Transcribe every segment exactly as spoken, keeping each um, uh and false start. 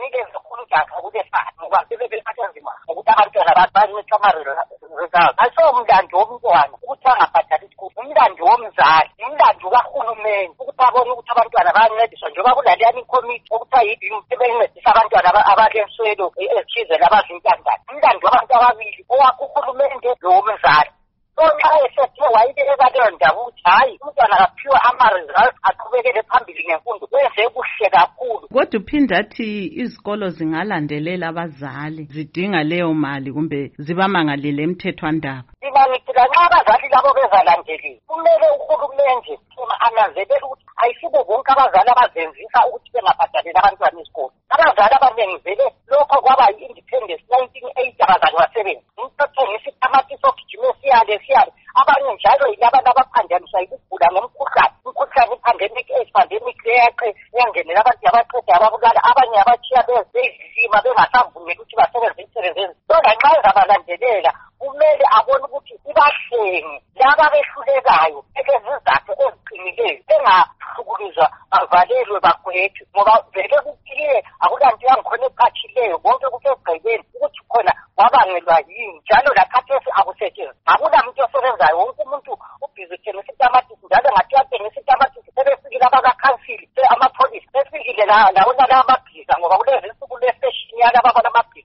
banikeze khulujaka kulefana ngoba sebebephatha nzima ukuthi abantwana babancitha ama-results. Ayisomlando womntwana ukuthi angabhadali isikole, umlando womzali, umlando kahulumeni ukuthi abone ukuthi abantwana bayancediswa njengoba kulaliyani ikomiti okuthiwa yi-B I M sebencedisa abantwana abalenswelo ezithize labazintandane. Umlando wabantu ababili owakho uhulumende lowomzali. So nxa esethe wayibeka leyo ndaba ukuthi hayi umntwana akaphiwa ama-results aqhubekele phambili ngemfundo wenze kuhle kakhulu. Kodwa uphinde athi izikolo zingalandelela abazali zidinga leyo mali kumbe zibamangalele emthethwandaba. Mina ngithi lanxa abazali labo bezalandelile kumele uhulumende ananzelele ukuthi ayisibo bonke abazali abazenzisa ukuthi bengabhadaleli abantwana isikole. Abazali abaningi vele lokho kwaba yi-independence nineteen eighty abazali basebenzi. Ngikuthengisa itamati sogijima siyale siyale. Abanye njalo yilaba abaphandaniswa yikugula ngomkhuhlane. Umkhuhlane i-pandemic age-pandemic leyeqe yangenela abantu abaqeda ababulala abanye abatshiya bezizima bengasavumeli ukuthi basebenze imisebenzi enzi. So lanxa ezabalandelela kumele abone ukuthi ibahlenge laba behlulekayo ezizathu eziqinileyo engahlukuluzwa bavalelwe bagwetshwe ngoba vele kuphile akulanto yangikhona ephatshileyo konke kusegqibeni ukuthi khona wabangelwa yini njalo lakhathesi akusetshenziswa. Akulamuntu osebenzayo wonke umuntu ubhizi uthengisa itamatisi njalo ngathi uyathengisa itamatisi sebefikile abakakhansili amapholisi befikile lawo nala amabhiza ngoba kulezi insuku lefeshini yalaba banamabhiza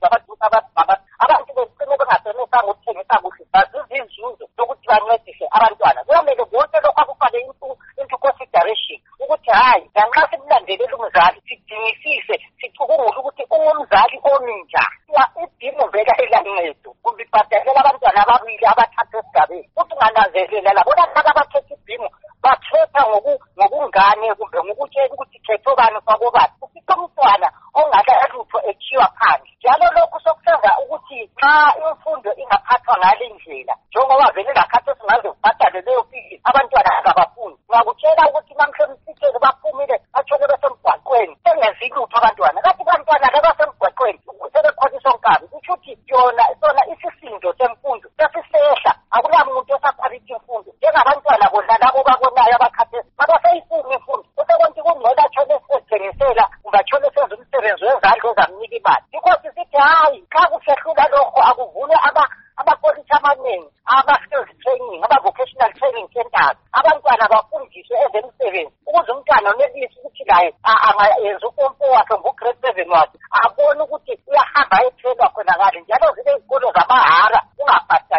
abantu becine bengasebenzisanga ukuthengisa kuhle bazuza inzuzo yokuthi bancedise abantwana. Kuyamele bonke lokho akufake into consideration ukuthi hayi lanxa simlandelela umzali sidingisise sicubungule ukuthi ungumzali ominja idingo vele elancedo kumbe ibhadalela abantwana ababili abathatha esigabeni futhi ungananzelela labona laba abakhetha ibhimu bakhetha ngokungane kumbe ngokutshela ukuthi khetho bani kwakobani ufica umntwana ongakalutho ethiwa phandle. Njalo lokhu sokusenza ukuthi xa imfundo ingaphathwa ngale ndlela njengoba vele lakhathesi ngaze kubhadale leyo fisi abantwana abafundi ngakutshela ukuthi namhle msitshele baphumile batshone besemgwaqweni bengenzi lutho abantwana kathi abantwana labasemgwaqweni sebekhoniswa nkabi kusho ukuthi yona sona isisindo semfundo sesisehla akulamuntu osakhwalithi imfundo njengabantwana bona labo babonayo abakhathesi abaseyifuni imfundo kusekonti kungcola atshone ezithengisela kumbe atshone senza umsebenzi wezandla ozamnika imali. Inkosi sithi hayi xa kusehlula lokho akuvule amakolitshi amaningi ama-skills training ama-vocational training centers abantwana bafundiswe ezemisebenzi ukuze umntwana onelisi ukuthi laye angayenza umpompo wakhe ngo-grade seven wakhe abone ukuthi uyahamba ayethelwa khona ngale njalo zibe izikolo zamahara ungabhadali